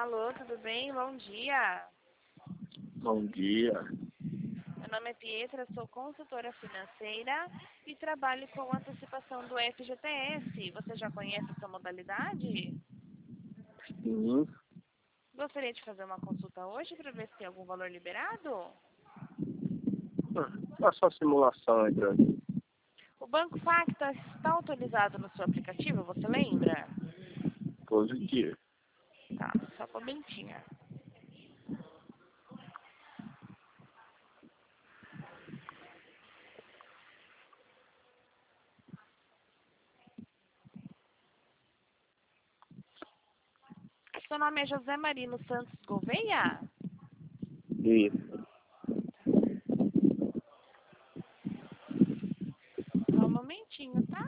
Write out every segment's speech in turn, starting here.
Alô, tudo bem? Bom dia. Bom dia. Meu nome é Pietra, sou consultora financeira e trabalho com antecipação do FGTS. Você já conhece essa modalidade? Sim. Gostaria de fazer uma consulta hoje para ver se tem algum valor liberado? Faça uma simulação aí pra mim. O Banco Facta está autorizado no seu aplicativo, você lembra? Positivo. Tá, só um momentinho. Seu nome é José Marino Santos Gouveia? Isso. Só um momentinho, tá?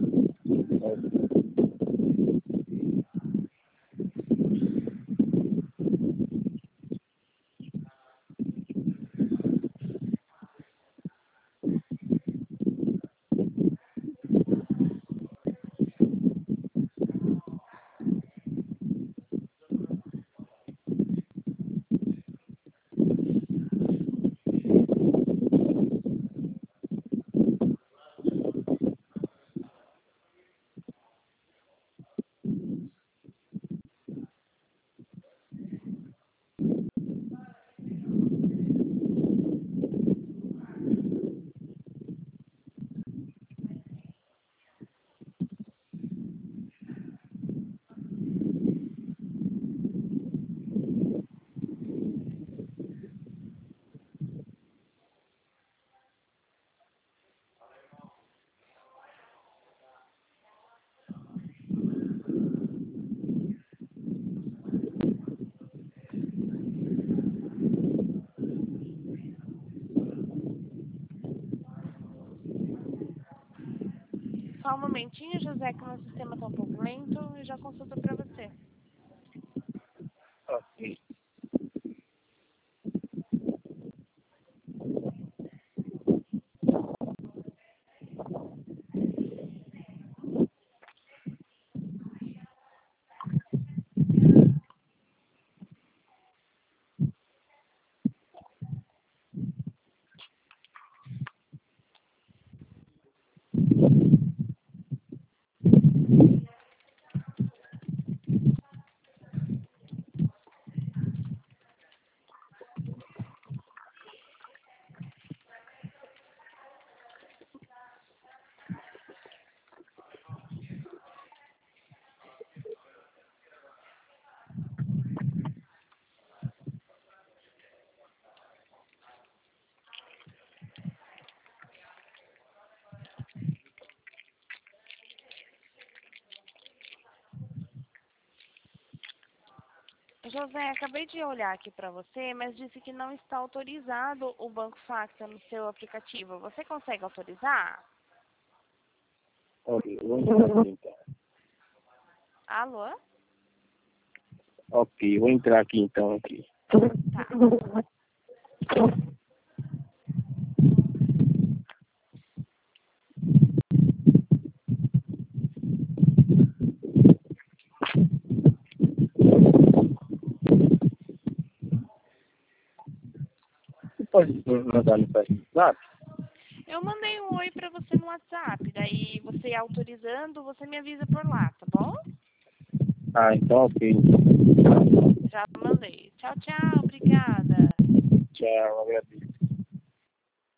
Só um momentinho, José, que o meu sistema está um pouco lento e já consulto para você. Ok. José, acabei de olhar aqui para você, mas disse que não está autorizado o Banco Facta no seu aplicativo. Você consegue autorizar? Ok, vou entrar aqui então. Alô? Ok, vou entrar aqui então aqui. Tá. Você pode mandar no WhatsApp? Eu mandei um oi para você no WhatsApp, daí você autorizando, você me avisa por lá, tá bom? Ah, então ok. Já mandei. Tchau, tchau, obrigada. Tchau, agradeço.